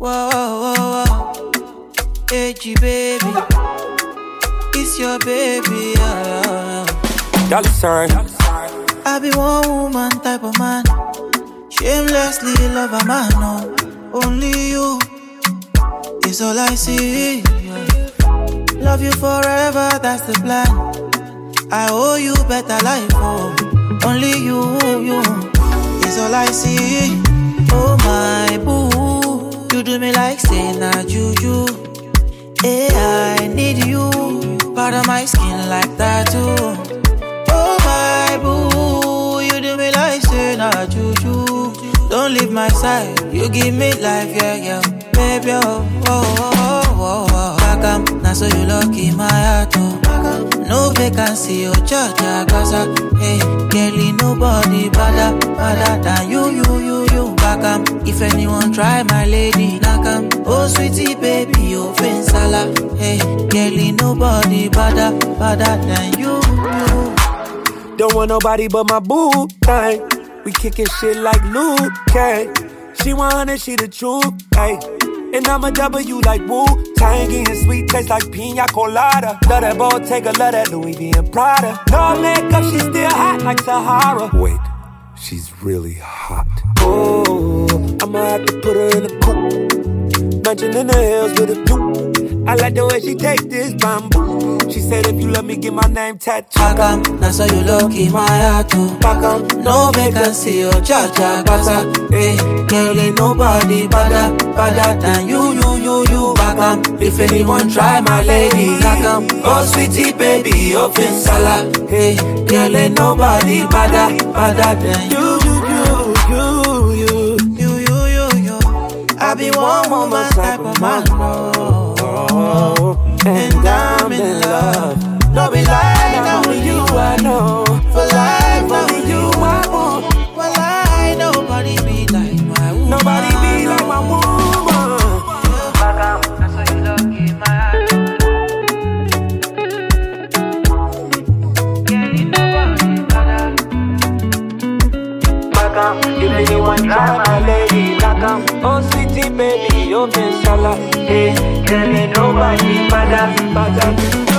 Whoa, whoa, whoa. AG baby, it's your baby. Dollar sign. I be one woman type of man. Shamelessly love a man, no. Only you is all I see. Love you forever, that's the plan. I owe you better life, oh. Only you is all I see. Oh my boo, you do me like say na juju. Hey, I need you, part of my skin like that too. Oh my boo, you do me like say na juju. Don't leave my side, you give me life, yeah, yeah. Baby, oh, oh, oh, oh, oh. Bagam, now so you lucky my heart, oh. No vacancy, oh, cha-cha, gaza. Hey, girlie, nobody better than you. Bagam, if anyone try my lady, nakam. Oh, sweetie, baby, oh, finsala. Hey, girlie, nobody better than you. Don't want nobody but my boo thing. We kicking shit like Luke Kang. She 100, she the truth, ayy. And I'm a W like Wu-Tang. Getting sweet taste like pina colada. Love that Bottega, love that Louis V and Prada. No makeup, she's still hot like Sahara. Wait, she's really hot. Oh, I'ma have to put her in a coupe. Mansion in the hills with a view. I like the way she take this bamboo. She said if you love me, get my name tattooed. Bagam, that's how you look in my heart too. Bagam, no vacancy, oh cha-cha, gaza. Hey, girl, ain't nobody better than you. Bagam, if anyone try my lady, Bagam. Oh sweetie baby, oh finsala. Hey, girl, ain't nobody better than you. I be one woman type of man, and I'm in love. Don't be lying, only you I know. For life, only you I want. Well, I nobody be like my woman. Nobody be like my woman. Bagam, that's how you look in my heart. Yeah, you nobody better. Bagam, if anyone try my lady, Bagam. Oh sweetie baby, you've been sala. Hey, girl, ain't nobody better.